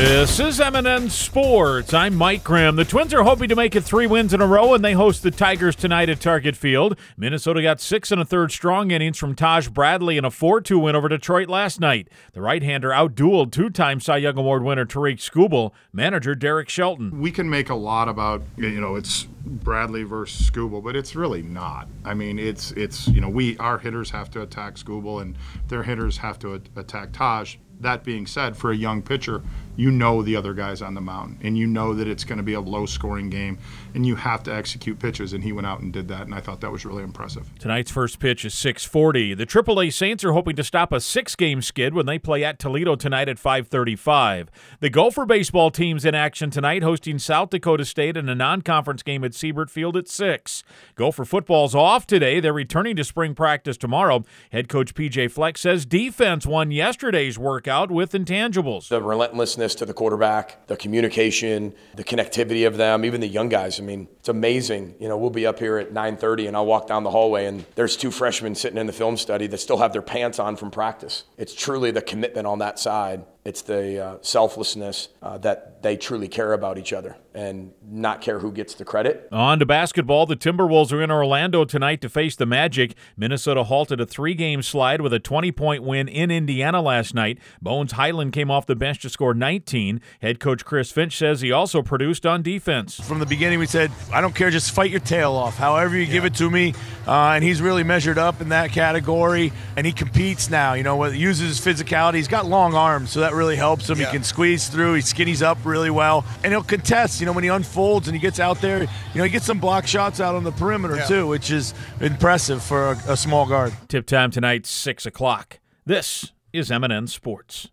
This is M&N Sports. I'm Mike Grimm. The Twins are hoping to make it 3 wins in a row, and they host the Tigers tonight at Target Field. Minnesota got 6 1/3 strong innings from Taj Bradley in a 4-2 win over Detroit last night. The right-hander outdueled 2-time Cy Young Award winner Tariq Skubal, manager Derek Shelton. We can make a lot about, it's Bradley versus Skubal, but it's really not. I mean, it's our hitters have to attack Skubal, and their hitters have to attack Taj. That being said, for a young pitcher, you know the other guys on the mound, and you know that it's going to be a low-scoring game, and you have to execute pitches, and he went out and did that, and I thought that was really impressive. Tonight's first pitch is 6:40. The AAA Saints are hoping to stop a 6-game skid when they play at Toledo tonight at 5:35. The Gopher baseball team's in action tonight, hosting South Dakota State in a non-conference game at Siebert Field at 6. Gopher football's off today. They're returning to spring practice tomorrow. Head coach P.J. Fleck says defense won yesterday's workout with intangibles. The relentlessness to the quarterback, the communication, the connectivity of them, even the young guys. I mean, it's amazing. We'll be up here at 9:30 and I'll walk down the hallway and there's 2 freshmen sitting in the film study that still have their pants on from practice. It's truly the commitment on that side. It's the selflessness that they truly care about each other and not care who gets the credit. On to basketball. The Timberwolves are in Orlando tonight to face the Magic. Minnesota halted a 3-game slide with a 20-point win in Indiana last night. Bones Highland came off the bench to score 19. Head coach Chris Finch says he also produced on defense. From the beginning, we said, I don't care, just fight your tail off. However you give it to me. And he's really measured up in that category. And he competes now. He uses his physicality. He's got long arms, so that really helps him. Yeah. He can squeeze through. He skinnies up really well. And he'll contest, when he unfolds and he gets out there, he gets some block shots out on the perimeter too, which is impressive for a small guard. Tip time tonight, 6 o'clock. This is M&N Sports.